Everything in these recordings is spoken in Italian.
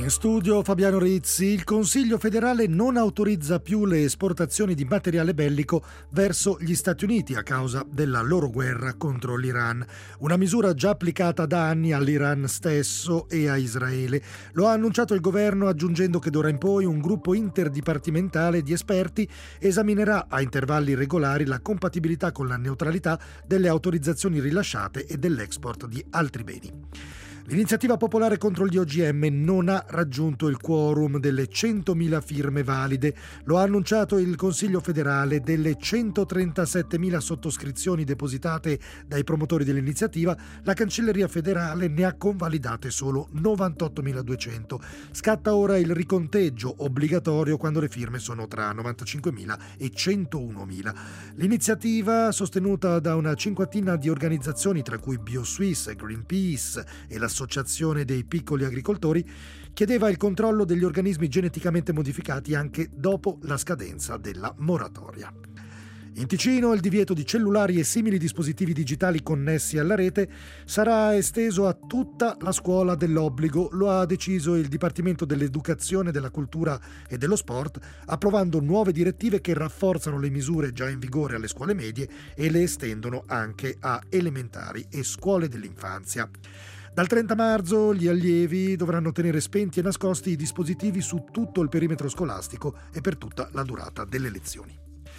In studio Fabiano Rizzi. Il Consiglio federale non autorizza più le esportazioni di materiale bellico verso gli Stati Uniti a causa della loro guerra contro l'Iran. Una misura già applicata da anni all'Iran stesso e a Israele. Lo ha annunciato il governo aggiungendo che d'ora in poi un gruppo interdipartimentale di esperti esaminerà a intervalli regolari la compatibilità con la neutralità delle autorizzazioni rilasciate e dell'export di altri beni. L'iniziativa popolare contro gli OGM non ha raggiunto il quorum delle 100.000 firme valide. Lo ha annunciato il Consiglio federale. Delle 137.000 sottoscrizioni depositate dai promotori dell'iniziativa, la Cancelleria federale ne ha convalidate solo 98.200. Scatta ora il riconteggio obbligatorio quando le firme sono tra 95.000 e 101.000. L'iniziativa, sostenuta da una cinquantina di organizzazioni, tra cui BioSuisse, Greenpeace e l'Associazione dei piccoli agricoltori, chiedeva il controllo degli organismi geneticamente modificati anche dopo la scadenza della moratoria. In Ticino il divieto di cellulari e simili dispositivi digitali connessi alla rete sarà esteso a tutta la scuola dell'obbligo. Lo ha deciso il Dipartimento dell'Educazione, della Cultura e dello Sport, approvando nuove direttive che rafforzano le misure già in vigore alle scuole medie e le estendono anche a elementari e scuole dell'infanzia. Dal 30 marzo gli allievi dovranno tenere spenti e nascosti i dispositivi su tutto il perimetro scolastico e per tutta la durata delle lezioni.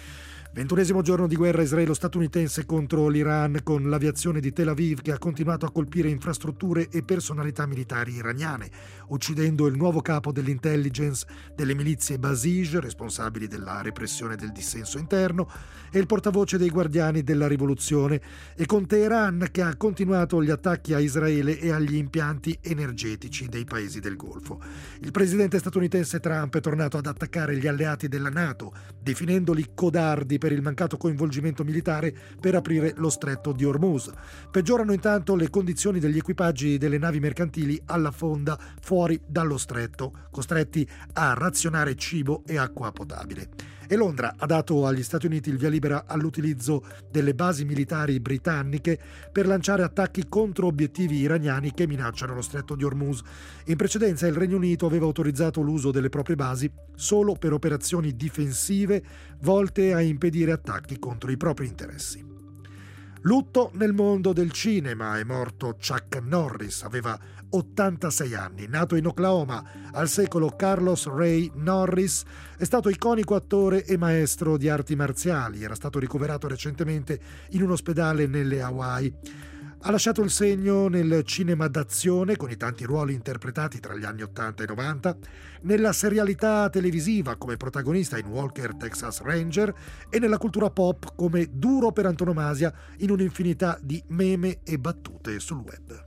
21° giorno di guerra israelo-statunitense contro l'Iran, con l'aviazione di Tel Aviv che ha continuato a colpire infrastrutture e personalità militari iraniane, uccidendo il nuovo capo dell'intelligence delle milizie Basij, responsabili della repressione del dissenso interno, e il portavoce dei guardiani della rivoluzione, e con Teheran che ha continuato gli attacchi a Israele e agli impianti energetici dei paesi del Golfo. Il presidente statunitense Trump è tornato ad attaccare gli alleati della NATO, definendoli codardi per il mancato coinvolgimento militare per aprire lo stretto di Hormuz. Peggiorano intanto le condizioni degli equipaggi delle navi mercantili alla fonda fuori dallo stretto, costretti a razionare cibo e acqua potabile. E Londra ha dato agli Stati Uniti il via libera all'utilizzo delle basi militari britanniche per lanciare attacchi contro obiettivi iraniani che minacciano lo stretto di Hormuz. In precedenza il Regno Unito aveva autorizzato l'uso delle proprie basi solo per operazioni difensive volte a impedire attacchi contro i propri interessi. Lutto nel mondo del cinema. È morto Chuck Norris, aveva 86 anni. Nato in Oklahoma al secolo, Carlos Ray Norris è stato iconico attore e maestro di arti marziali. Era stato ricoverato recentemente in un ospedale nelle Hawaii. Ha lasciato il segno nel cinema d'azione, con i tanti ruoli interpretati tra gli anni 80 e 90, nella serialità televisiva come protagonista in Walker Texas Ranger e nella cultura pop come duro per antonomasia in un'infinità di meme e battute sul web.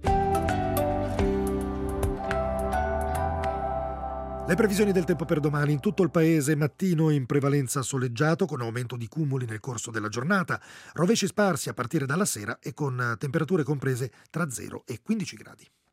Le previsioni del tempo per domani: in tutto il paese mattino in prevalenza soleggiato, con aumento di cumuli nel corso della giornata, rovesci sparsi a partire dalla sera e con temperature comprese tra 0 e 15 gradi.